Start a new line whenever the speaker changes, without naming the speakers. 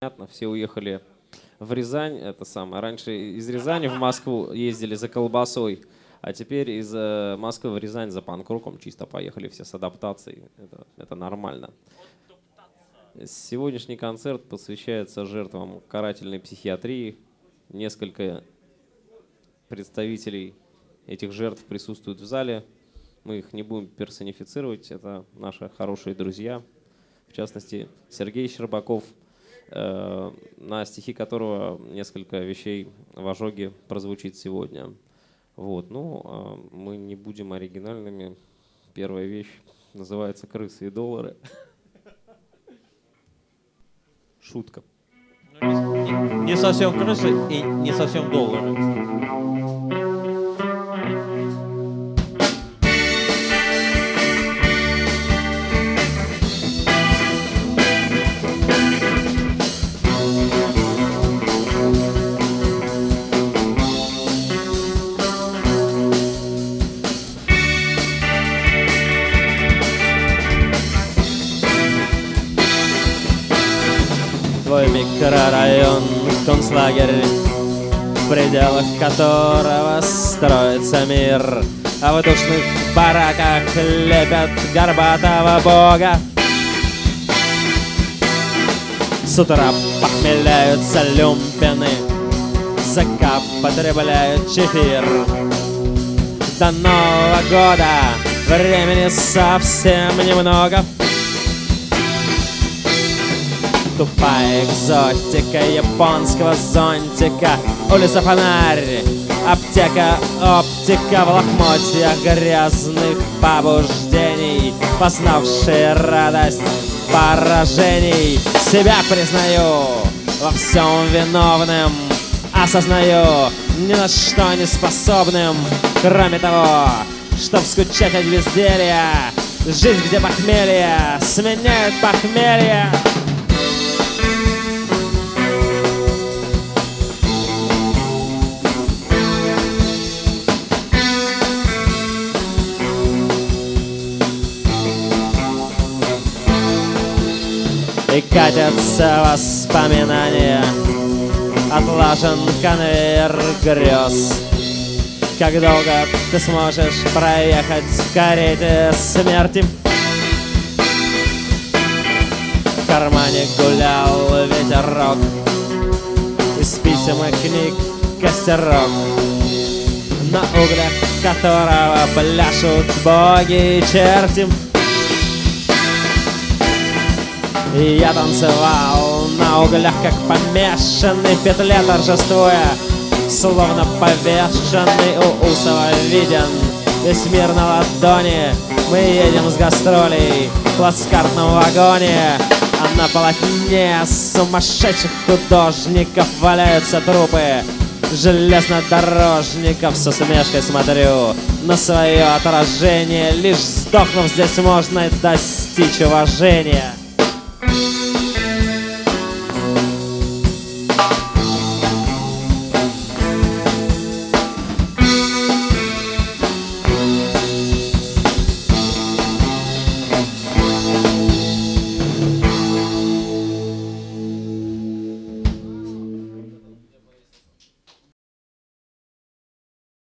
Понятно, все уехали в Рязань, это самое. Раньше из Рязани в Москву ездили за колбасой, а теперь из Москвы в Рязань за панк-роком чисто поехали все с адаптацией. Это нормально. Сегодняшний концерт посвящается жертвам карательной психиатрии. Несколько представителей этих жертв присутствуют в зале. Мы их не будем персонифицировать, это наши хорошие друзья. В частности, Сергей Щербаков, на стихи которого несколько вещей в ожоге прозвучит сегодня. Вот. Ну, мы не будем оригинальными. Первая вещь называется «Крысы и доллары». Шутка.
Не совсем крысы и не совсем доллары. Твой микрорайон, концлагерь, в пределах которого строится мир, а в душных бараках лепят горбатого бога. С утра похмеляются люмпины, ЗК потребляют чефир. До Нового года времени совсем немного. Тупая экзотика японского зонтика, улица фонарь, аптека, оптика в лохмотьях грязных побуждений, познавшие радость поражений. Себя признаю во всем виновным, осознаю ни на что не способным, кроме того, чтоб скучать от безделья. Жизнь, где похмелье сменяет похмелье. И катятся воспоминания, отлажен конвейер грез. Как долго ты сможешь проехать в карете смерти? В кармане гулял ветерок, из писем и книг костерок, на углях которого пляшут боги и черти. И я танцевал на углях, как помешанный, в петле торжествуя, словно повешенный. У Усова виден весь мир на ладони. Мы едем с гастролей в плацкартном вагоне, а на полотне сумасшедших художников валяются трупы железнодорожников. С усмешкой смотрю на свое отражение, лишь сдохнув здесь можно достичь уважения.